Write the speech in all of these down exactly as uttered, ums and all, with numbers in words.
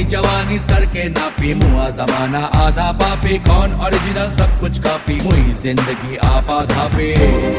जवानी सर के नापी, मुआ जमाना आधा पापी, कौन ओरिजिनल सब कुछ कापी, मुई जिंदगी आपा धापी।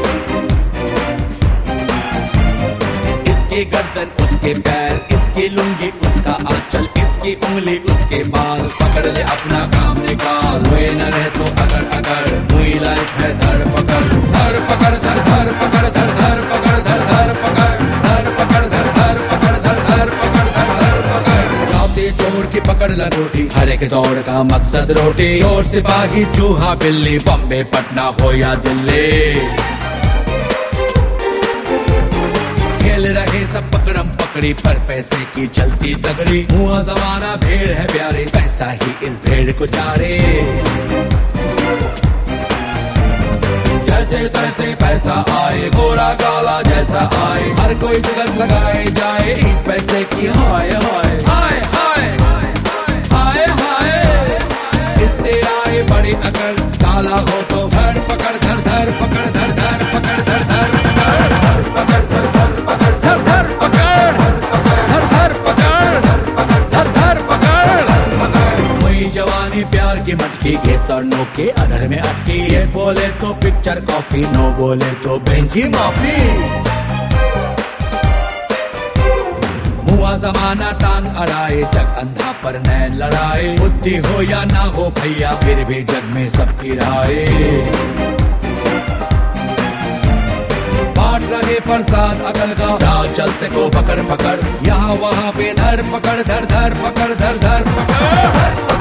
इसके गर्दन उसके पैर, इसकी लुंगी उसका आंचल, इसकी उंगली उसके बाल, पकड़ ले अपना काम निकाल, मुझे न रहे तो अगर अगर, मुई लाइफ है धर पकड़, धर पकड़ धर धर पकड़ धर धर पकड़ धर धर पकड़ धर पकड़ धर धर पकड़ धर धर पकड़ धर धर पकड़। चौथे चोर की पकड़ लंगोटी, हर एक दौड़ का मकसद रोटी, चोर सिपाही चूहा बिल्ली, बम्बे पटना हो या दिल्ली, खेल रहे सब पकड़म पकड़ी, पर पैसे की चलती तगड़ी, मुआ जमाना भेड़ है प्यारे, पैसा ही इस भेड़ को चारे। जैसे तैसे पैसा आए, गोरा काला जैसा आए, हर कोई जुगत लगाए जाए, इस पैसे की हाय हाय हाय हाय हाय हाय। इससे आए बड़ी अकड़, काला हो तो धर पकड़ धर धर पकड़ धर धर पकड़ धर धर पकड़ पकड़ धर धर पकड़ धर धर पकड़ धर धर पकड़ धर धर पकड़। मुई जवानी प्यार की मटकी, घेस और नो के अधर में अटकी, ये बोले तो पिक्चर कॉफी, नो बोले तो बेंची माफी। मुआ जमाना टांग अड़ाए, जग अंधा पर नैन लड़ाए, बुद्धि हो या ना हो भैया, फिर भी जग में सबकी राय। बांट रहे प्रसाद अकल का, राह चलते को पकड़ पकड़, यहाँ वहाँ पे धर पकड़ धर धर पकड़ धर धर पकड़।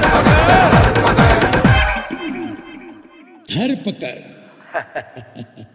धर पकड़